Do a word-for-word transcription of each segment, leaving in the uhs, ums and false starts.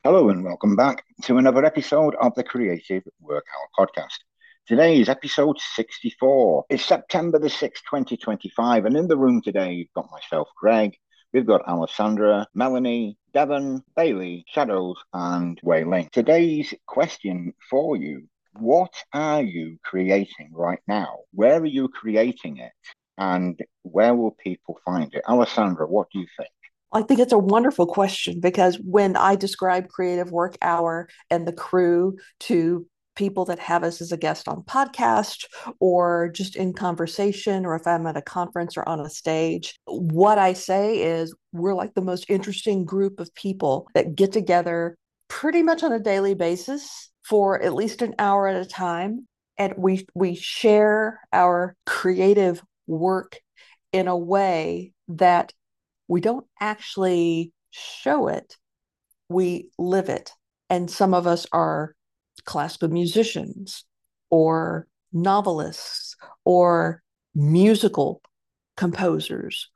Hello and welcome back to another episode of the Creative Work Hour podcast. Today is episode sixty-four. It's September the sixth, twenty twenty-five, and in the room today you've got myself, Greg, we've got Alessandra, Melanie, Devon, Bailey, Shadows, and Wei Ling. Today's question for you: what are you creating right now? Where are you creating it? And where will people find it? Alessandra, what do you think? I think it's a wonderful question because when I describe Creative Work Hour and the crew to people that have us as a guest on podcast or just in conversation, or if I'm at a conference or on a stage, what I say is we're like the most interesting group of people that get together pretty much on a daily basis for at least an hour at a time. And we we share our creative work in a way that we don't actually show it, we live it. And some of us are classical musicians or novelists or musical composers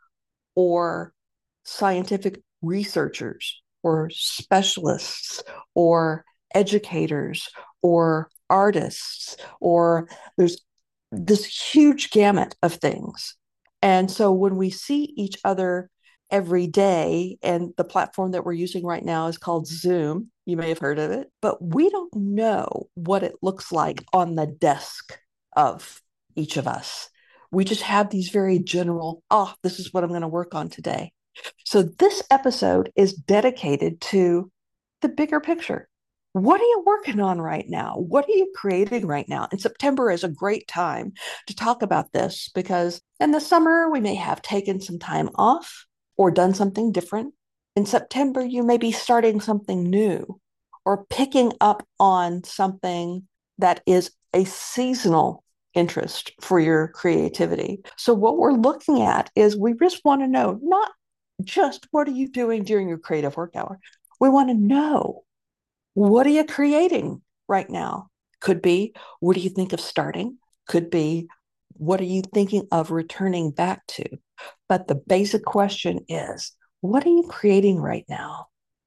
or scientific researchers or specialists or educators or artists, or there's this huge gamut of things. And so when we see each other every day, and the platform that we're using right now is called Zoom, you may have heard of it, but we don't know what it looks like on the desk of each of us. We just have these very general, oh, this is what I'm going to work on today. So this episode is dedicated to the bigger picture. What are you working on right now? What are you creating right now? And September is a great time to talk about this because in the summer, we may have taken some time off or done something different. In September, you may be starting something new or picking up on something that is a seasonal interest for your creativity. So, what we're looking at is we just want to know not just what are you doing during your creative work hour? We want to know, what are you creating right now? Could be, what do you think of starting? Could be, what are you thinking of returning back to? But the basic question is, what are you creating right now?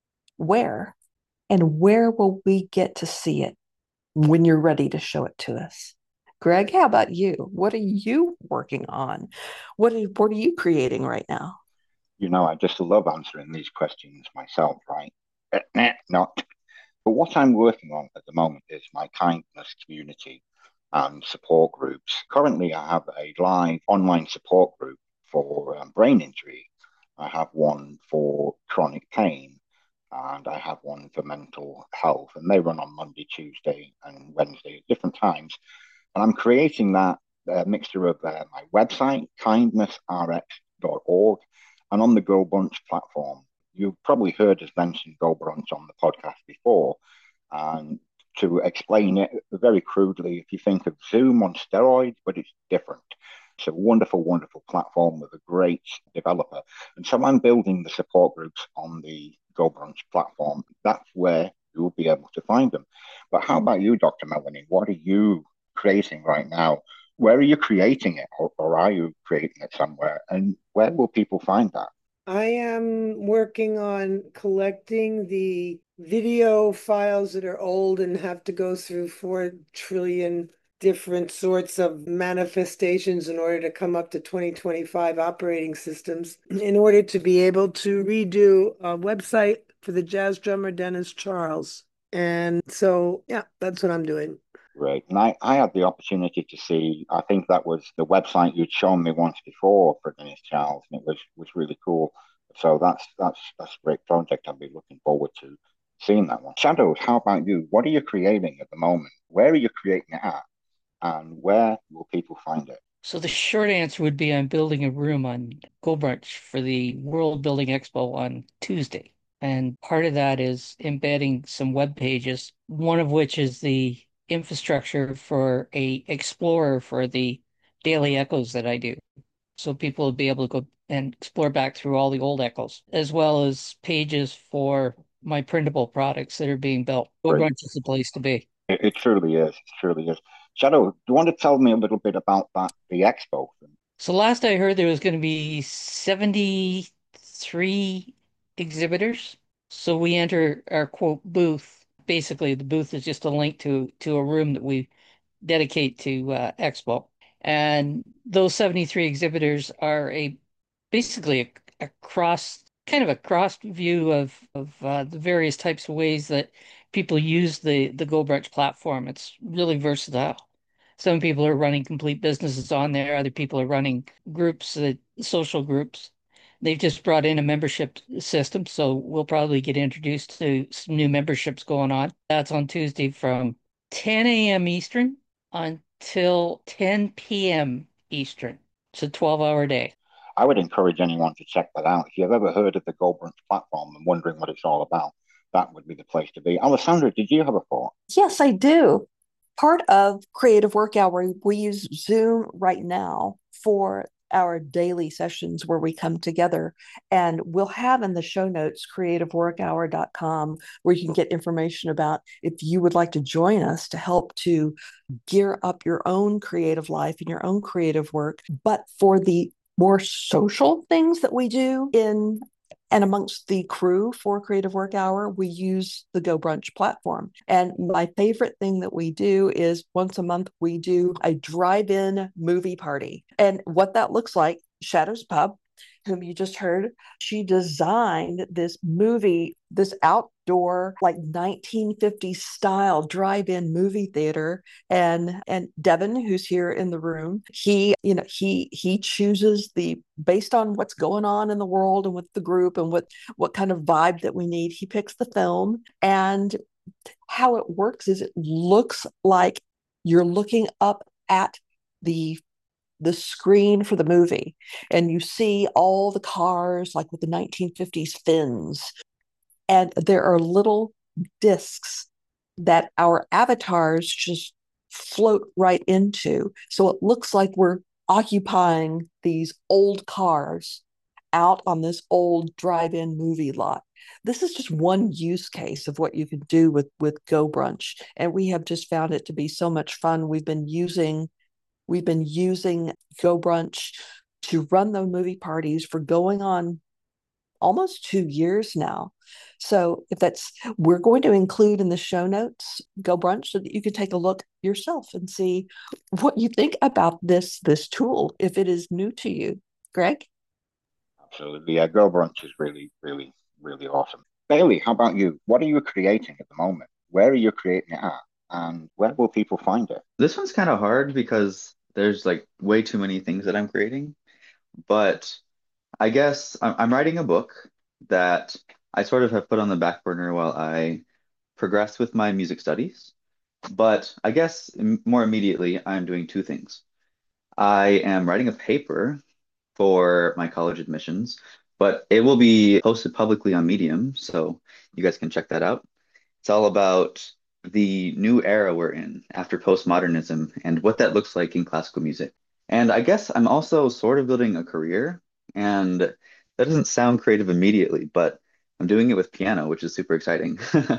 Where? And where will we get to see it when you're ready to show it to us? Greg, how about you? What are you working on? What are, what are you creating right now? You know, I just love answering these questions myself, right? Eh, nah, not. But what I'm working on at the moment is my kindness community and support groups. Currently, I have a live online support group for um, brain injury. I have one for chronic pain, and I have one for mental health. And they run on Monday, Tuesday, and Wednesday at different times. And I'm creating that uh, mixture of uh, my website, kindness r x dot org, and on the Go Brunch platform. You've probably heard us mention Go Brunch on the podcast before. And to explain it very crudely, if you think of Zoom on steroids, but it's different. It's a wonderful, wonderful platform with a great developer. And so I'm building the support groups on the Go Brunch platform. That's where you'll be able to find them. But how about you, Doctor Melanie? What are you creating right now? Where are you creating it, or, or are you creating it somewhere? And where will people find that? I am working on collecting the video files that are old and have to go through four trillion different sorts of manifestations in order to come up to twenty twenty-five operating systems, in order to be able to redo a website for the jazz drummer Dennis Charles. And so, yeah, that's what I'm doing. Great. And I, I had the opportunity to see, I think that was the website you'd shown me once before for Dennis Charles, and it was was really cool. So that's that's that's a great project. I'll be looking forward to seeing that one. Shadows, how about you? What are you creating at the moment? Where are you creating it at? And where will people find it? So the short answer would be I'm building a room on GoBrunch for the World Building Expo on Tuesday. And part of that is embedding some web pages, one of which is the infrastructure for a explorer for the daily echoes that I do. So people will be able to go and explore back through all the old echoes, as well as pages for my printable products that are being built. Great. GoBrunch is the place to be. It, it truly is. It truly is. Shadow, do you want to tell me a little bit about that, the expo? So last I heard there was going to be seventy-three exhibitors. So we enter our quote booth. Basically, the booth is just a link to to a room that we dedicate to uh, Expo. And those seventy-three exhibitors are a basically a, a cross kind of a cross view of of uh, the various types of ways that people use the the GoBrunch platform. It's really versatile. Some people are running complete businesses on there. Other people are running groups, uh, social groups. They've just brought in a membership system, so we'll probably get introduced to some new memberships going on. That's on Tuesday from ten a m. Eastern until ten p m. Eastern. It's a twelve hour day. I would encourage anyone to check that out. If you've ever heard of the GoBrunch platform and wondering what it's all about, that would be the place to be. Alessandra, did you have a thought? Yes, I do. Part of Creative Work Hour, we use Zoom right now for our daily sessions where we come together, and we'll have in the show notes creative work hour dot com where you can get information about if you would like to join us to help to gear up your own creative life and your own creative work. But for the more social things that we do in and amongst the crew for Creative Work Hour, we use the GoBrunch platform. And my favorite thing that we do is once a month, we do a drive-in movie party. And what that looks like, Shadows Pub, whom you just heard, she designed this movie, this outdoor, like nineteen fifties style drive-in movie theater. And and Devin, who's here in the room, he, you know, he he chooses the based on what's going on in the world and with the group and what what kind of vibe that we need. He picks the film, and how it works is it looks like you're looking up at the the screen for the movie, and you see all the cars like with the nineteen fifties fins, and there are little discs that our avatars just float right into, so it looks like we're occupying these old cars out on this old drive-in movie lot. This is just one use case of what you can do with with GoBrunch, and we have just found it to be so much fun. We've been using We've been using GoBrunch to run the movie parties for going on almost two years now. So if that's, we're going to include in the show notes GoBrunch so that you can take a look yourself and see what you think about this this tool if it is new to you. Greg? Absolutely. Yeah, GoBrunch is really, really, really awesome. Bailey, how about you? What are you creating at the moment? Where are you creating it at? And where will people find it? This one's kind of hard because there's like way too many things that I'm creating. But I guess I'm, I'm writing a book that I sort of have put on the back burner while I progress with my music studies. But I guess m- more immediately, I'm doing two things. I am writing a paper for my college admissions, but it will be posted publicly on Medium, so you guys can check that out. It's all about the new era we're in after postmodernism and what that looks like in classical music. And I guess I'm also sort of building a career, and that doesn't sound creative immediately, but I'm doing it with piano, which is super exciting.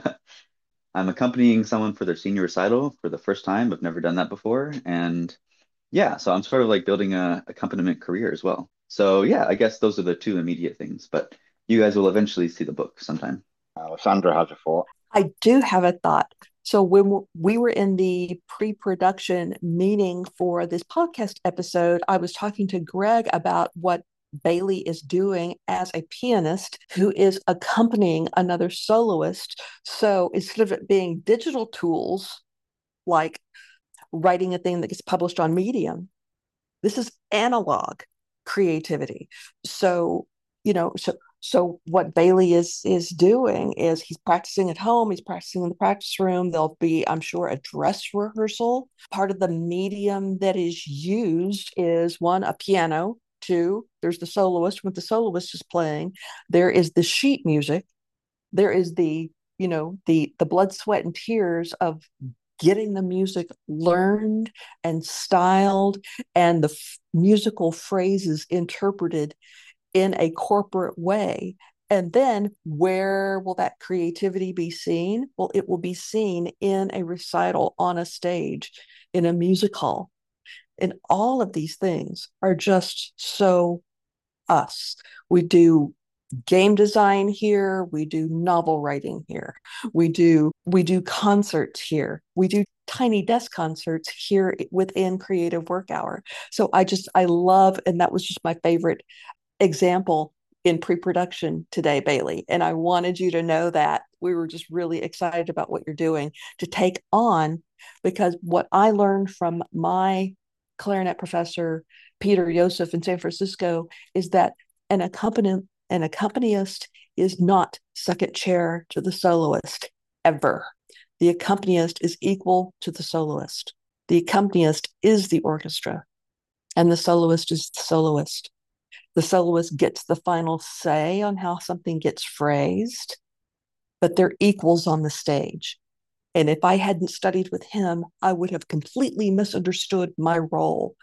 I'm accompanying someone for their senior recital for the first time. I've never done that before. And yeah, so I'm sort of like building a accompaniment career as well. So yeah, I guess those are the two immediate things, but you guys will eventually see the book sometime. Alessandra has a thought. I do have a thought. So when we were in the pre-production meeting for this podcast episode, I was talking to Greg about what Bailey is doing as a pianist who is accompanying another soloist. So instead of it being digital tools like writing a thing that gets published on Medium, this is analog creativity. So, you know, so so what Bailey is is doing is he's practicing at home, he's practicing in the practice room. There'll be, I'm sure, a dress rehearsal. Part of the medium that is used is one, a piano, two, there's the soloist, what the soloist is playing. There is the sheet music. There is the, you know, the the blood, sweat, and tears of getting the music learned and styled and the f- musical phrases interpreted in a corporate way. And then where will that creativity be seen? Well, it will be seen in a recital on a stage, in a music hall. And all of these things are just so us. We do game design here, we do novel writing here, we do we do concerts here, we do tiny desk concerts here within creative work hour. So I just I love, and that was just my favorite example in pre-production today, Bailey, and I wanted you to know that we were just really excited about what you're doing to take on, because what I learned from my clarinet professor Peter Joseph in San Francisco is that an accompanist an accompanist is not second chair to the soloist ever. The accompanist is equal to the soloist. The accompanist is the orchestra, and the soloist is the soloist. The soloist gets the final say on how something gets phrased, but they're equals on the stage. And if I hadn't studied with him, I would have completely misunderstood my role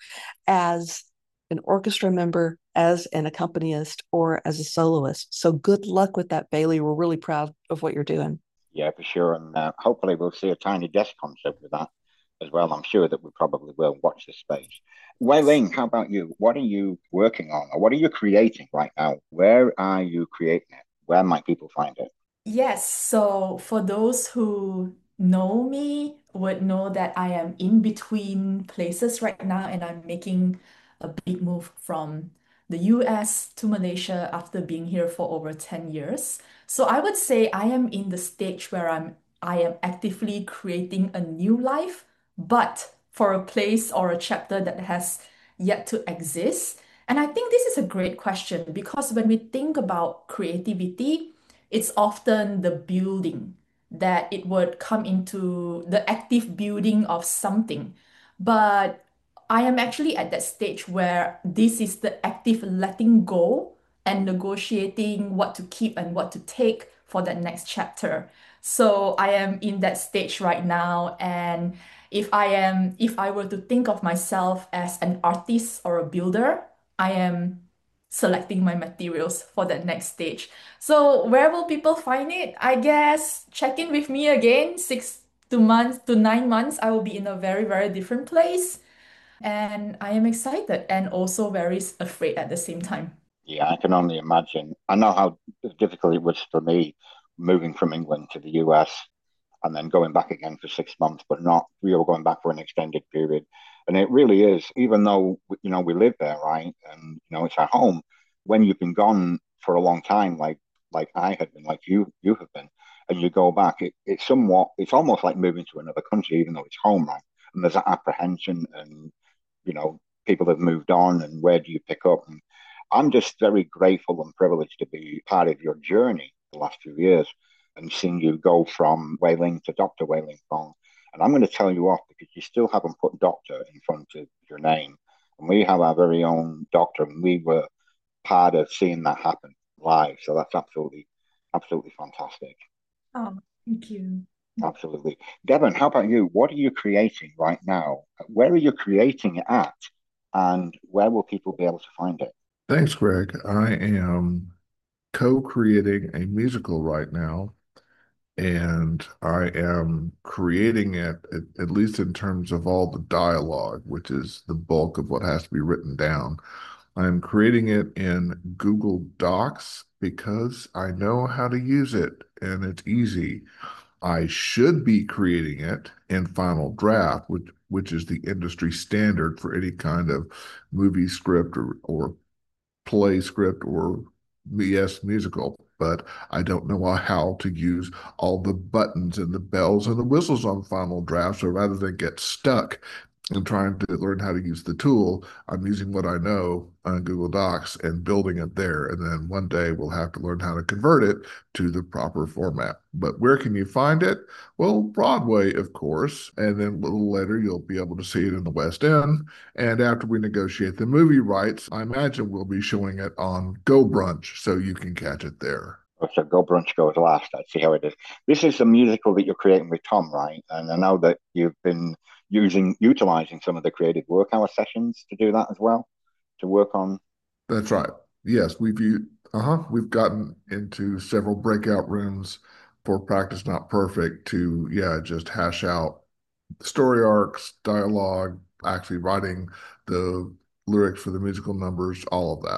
as an orchestra member, as an accompanist, or as a soloist. So good luck with that, Bailey. We're really proud of what you're doing. Yeah, for sure. And uh, hopefully we'll see a tiny desk concert with that as well. I'm sure that we probably will. Watch this space. Wei Ling, how about you? What are you working on, or what are you creating right now? Where are you creating it? Where might people find it? Yes, so for those who know me would know that I am in between places right now and I'm making a big move from the U S to Malaysia after being here for over ten years. So I would say I am in the stage where I'm I am actively creating a new life, but for a place or a chapter that has yet to exist. And I think this is a great question because when we think about creativity, it's often the building that it would come into the active building of something. But I am actually at that stage where this is the active letting go and negotiating what to keep and what to take for that next chapter. So I am in that stage right now. And if I am, if I were to think of myself as an artist or a builder, I am selecting my materials for that next stage. So where will people find it? I guess check in with me again. Six to months to nine months, I will be in a very, very different place. And I am excited and also very afraid at the same time. Yeah, I can only imagine. I know how difficult it was for me moving from England to the U S and then going back again for six months, but not we were going back for an extended period. And it really is, even though you know we live there, right? And you know it's our home. When you've been gone for a long time, like like I had been, like you you have been, and you go back, it, it's somewhat, it's almost like moving to another country, even though it's home, right? And there's that apprehension, and you know people have moved on, and where do you pick up? And I'm just very grateful and privileged to be part of your journey the last few years and seeing you go from Wei Ling to Doctor Wei Ling Fong. And I'm going to tell you off because you still haven't put doctor in front of your name. And we have our very own doctor, and we were part of seeing that happen live. So that's absolutely, absolutely fantastic. Oh, thank you. Absolutely. Devon, how about you? What are you creating right now? Where are you creating it at? And where will people be able to find it? Thanks, Greg. I am co-creating a musical right now, and I am creating it at, at least in terms of all the dialogue, which is the bulk of what has to be written down. I'm creating it in Google Docs because I know how to use it and it's easy. I should be creating it in Final Draft, which which is the industry standard for any kind of movie script or, or play script or yes musical, but I don't know how to use all the buttons and the bells and the whistles on Final Draft. So rather than get stuck and trying to learn how to use the tool, I'm using what I know on Google Docs and building it there. And then one day we'll have to learn how to convert it to the proper format. But where can you find it? Well, Broadway, of course. And then a little later, you'll be able to see it in the West End. And after we negotiate the movie rights, I imagine we'll be showing it on Go Brunch so you can catch it there. So Go Brunch goes last. I see how it is. This is a musical that you're creating with Tom, right? And I know that you've been using utilizing some of the creative work hour sessions to do that as well, to work on. That's right. Yes, we've uh-huh, we've gotten into several breakout rooms for Practice Not Perfect to yeah, just hash out story arcs, dialogue, actually writing the lyrics for the musical numbers, all of that.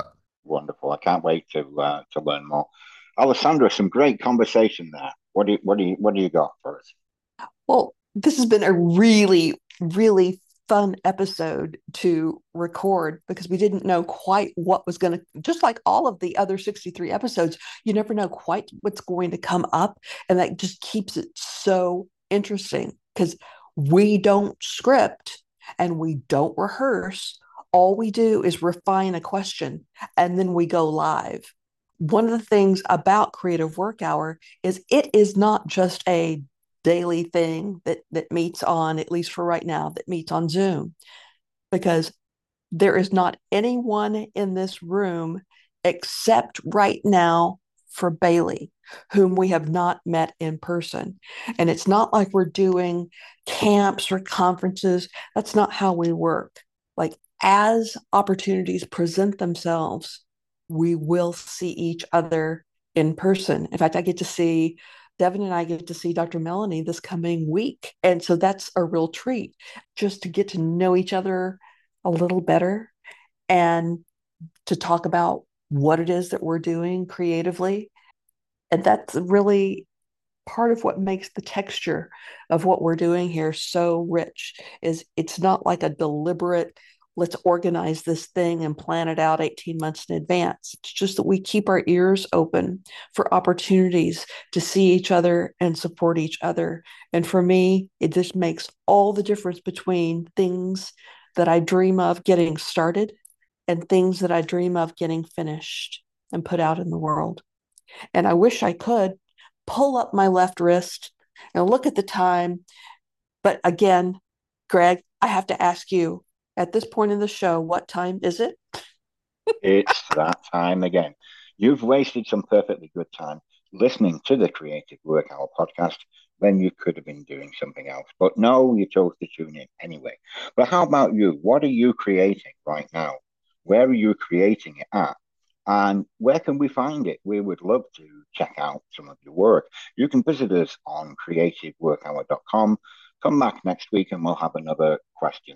Wonderful. I can't wait to uh, to learn more. Alessandra, some great conversation there. What do you what do you what do you got for us? Well, this has been a really, really fun episode to record because we didn't know quite what was going to, just like all of the other sixty-three episodes, you never know quite what's going to come up. And that just keeps it so interesting because we don't script and we don't rehearse. All we do is refine a question and then we go live. One of the things about Creative Work Hour is it is not just a daily thing that that meets on, at least for right now, that meets on Zoom, because there is not anyone in this room except right now for Bailey, whom we have not met in person. And it's not like we're doing camps or conferences. That's not how we work. Like, as opportunities present themselves, we will see each other in person. In fact, I get to see Devin and I get to see Doctor Melanie this coming week. And so that's a real treat just to get to know each other a little better and to talk about what it is that we're doing creatively. And that's really part of what makes the texture of what we're doing here so rich is it's not like a deliberate, let's organize this thing and plan it out eighteen months in advance. It's just that we keep our ears open for opportunities to see each other and support each other. And for me, it just makes all the difference between things that I dream of getting started and things that I dream of getting finished and put out in the world. And I wish I could pull up my left wrist and look at the time. But again, Greg, I have to ask you at this point in the show, what time is it? It's that time again. You've wasted some perfectly good time listening to the Creative Work Hour podcast when you could have been doing something else. But no, you chose to tune in anyway. But how about you? What are you creating right now? Where are you creating it at? And where can we find it? We would love to check out some of your work. You can visit us on creative work hour dot com. Come back next week and we'll have another question